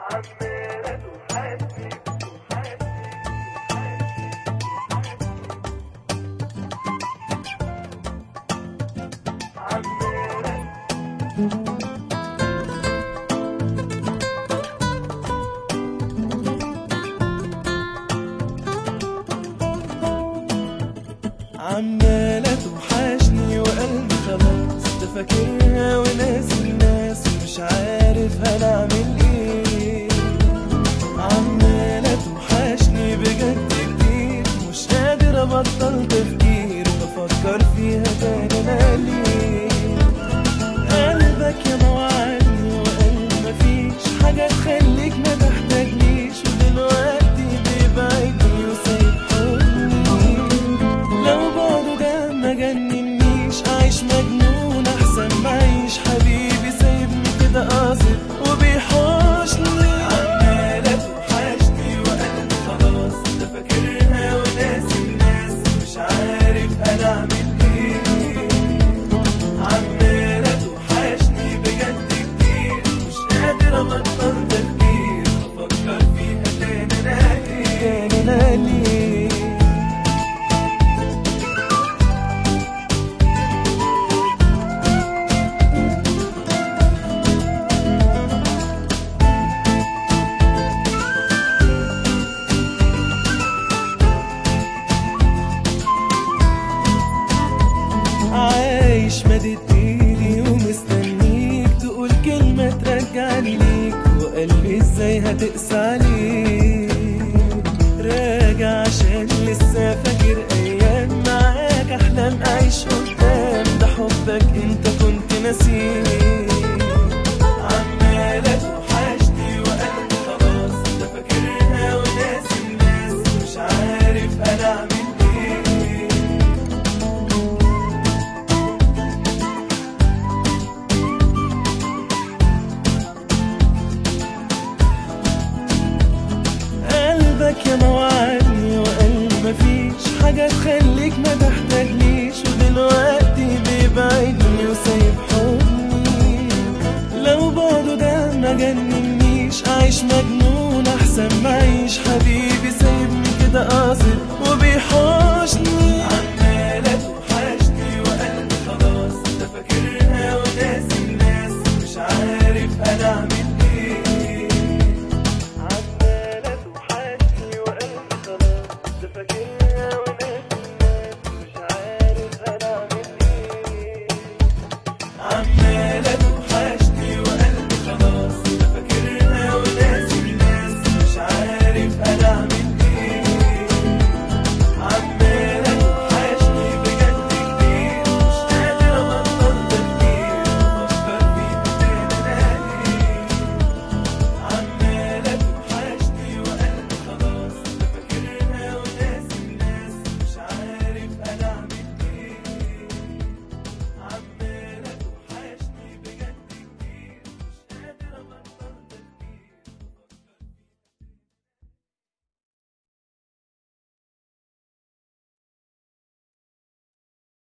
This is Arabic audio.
عمالة توحشني وقلبي خلاص ده فاكرها وناسي الناس ومش عارف هنعمل ايه. عمالة توحشني بجد كتير مش قادر ابطل تفكير بفكر فيها تاني انا ليه. قلبك يا موعدني وقال مفيش حاجة تخليك ما تحتاجنيش ودلوقتي بيبعدني وسايب حضني. لو بعده ده ما جننيش عايش مجنون احسن ما اعيش حبيبي سايبني كده قاصد وبيحوشني. عمالة توحشني وقلبي خلاص ده فاكرها وناسي الناس مش عارف انا اعمل ايه. عمالة توحشني بجد كتير مش قادر ابطل تفكير بفكر فيها تاني انا ليه تاني انا ليه. عايش مدد ايدي ومستنيك تقول كلمة ترجعني ليك وقلبي ازاي هتقسى عليك. راجع عشان لسه فاكر ايام معاك احلام اعيش قدام ده حبك انت كنت ناسيه. عمالة توحشني وقلبي خلاص ده فاكرها وناسي الناس مش عارف انا اعمل ايه. قلبك يا موعدني وقال مفيش حاجة تخليك ما تحتاجنيش ودلوقتي بيبعدني وسايب حضني. لو بعده ده ما جننيش عايش مجنون احسن ما اعيش حبيبي سايبني كده قاصد وبيحوشني. عمالة توحشني وقلبي خلاص ده فاكرها وناسي الناس مش عارف انا اعمل